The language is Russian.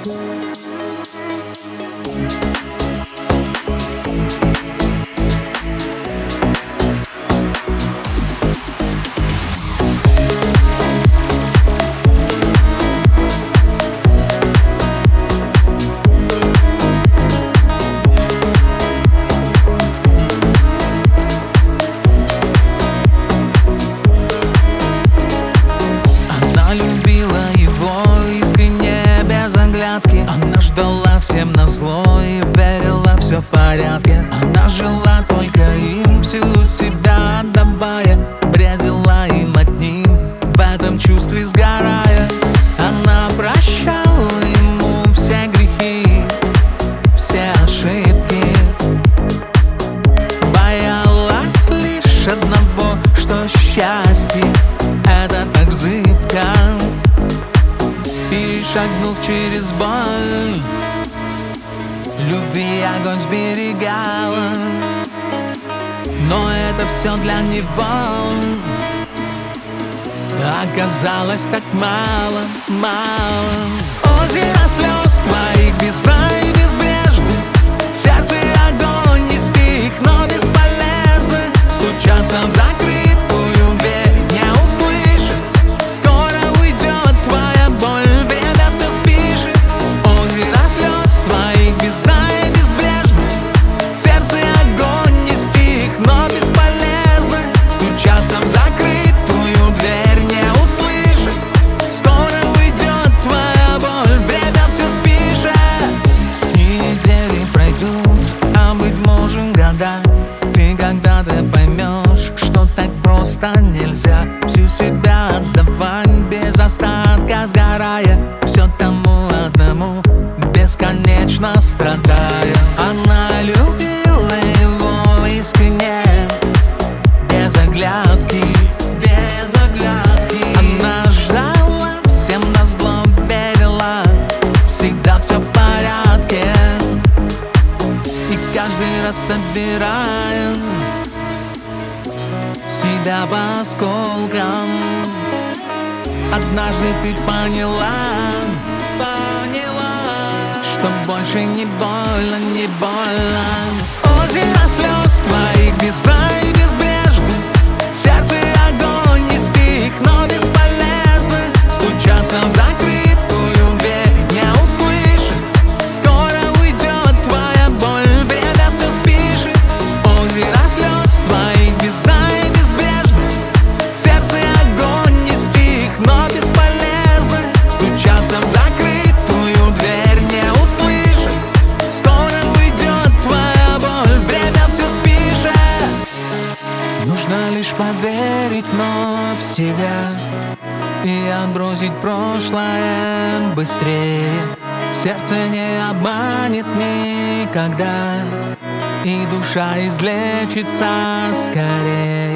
Она ждала всем назло и верила, все в порядке. Она жила только им, всю себя отдавая, бредила им одним, в этом чувстве сгорая. Она прощала ему все грехи, все ошибки, боялась лишь одного, что счастье — это так зыбко. И шагнув через боль, любви огонь сберегала. Но это все для него оказалось так мало, мало. Озеро слез твоих без дна и безбрежны, в сердце огонь не стих, но бесполезно. Стучаться в закрытую дверь не услышит, скоро уйдет твоя боль, время все спишет. Озеро слез твоих без дна и безбрежны, в сердце огонь не стих, но бесполезно. Стучаться в закрытую дверь не услышит, скоро уйдет твоя боль, время все спишет. И недели пройдут, а быть может года. Ты когда-то поймешь, что так просто нельзя всю себя отдавать без остатка, сгорая, все тому одному, бесконечно страдая. Она любила его искренне, без оглядки, без оглядки. Она ждала всем назло, верила, всегда все в порядке. И каждый раз собирая себя по осколкам, однажды ты поняла, что больше не больно, не больно. Озеро слез твоих без дна и безбрежны, в сердце огонь не стих, но бесполезно. Стучаться в закрытую дверь не услышит, скоро уйдет твоя боль, время все спишет. Озеро слез твоих без дна и безбрежны, в сердце огонь не стих, но бесполезно. Стучаться в закрытую дверь не услышит, скоро уйдет твоя боль, время все спишет. Нужно лишь поверить вновь в себя и отбросить прошлое быстрее. Сердце не обманет никогда, и душа излечится скорее.